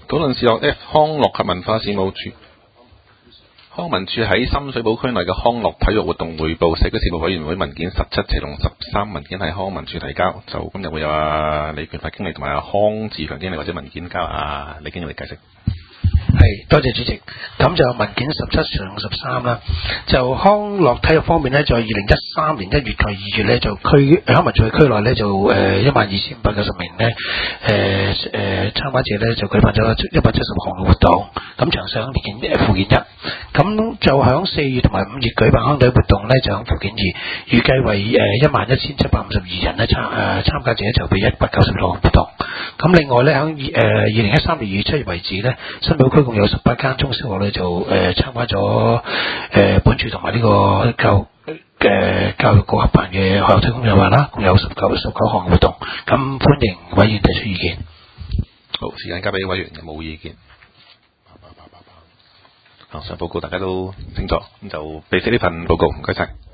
討論事項 F 康樂及文化事務處。康文署喺深水埗區內嘅康樂體育活動匯報社區事務委員會文件17/13文件係康文署提交，就今日會有李權發經理同埋康志強經理或者文件交李經理解釋。 係，多謝主席。咁就文件17/13啦。就康樂體育方面呢，在2013年1月及2月呢，就康文署區內呢，就12,590名呢參加者呢，就舉辦咗170項嘅活動。咁詳細喺附件1。咁就喺4月同埋5月舉辦康體活動呢，就喺附件2，預計為11,752人呢參加者就備196項活動。咁另外呢，喺2013年2月7月為止呢，新埔區共有18間中小學呢就參加咗本署同埋呢個教育局合辦嘅學校推廣計劃啦，共有19項活動。咁歡迎委員提出意見。 好，時間交俾委員，有冇意見？上報告大家都清楚，咁就備寫呢份報告，唔該晒。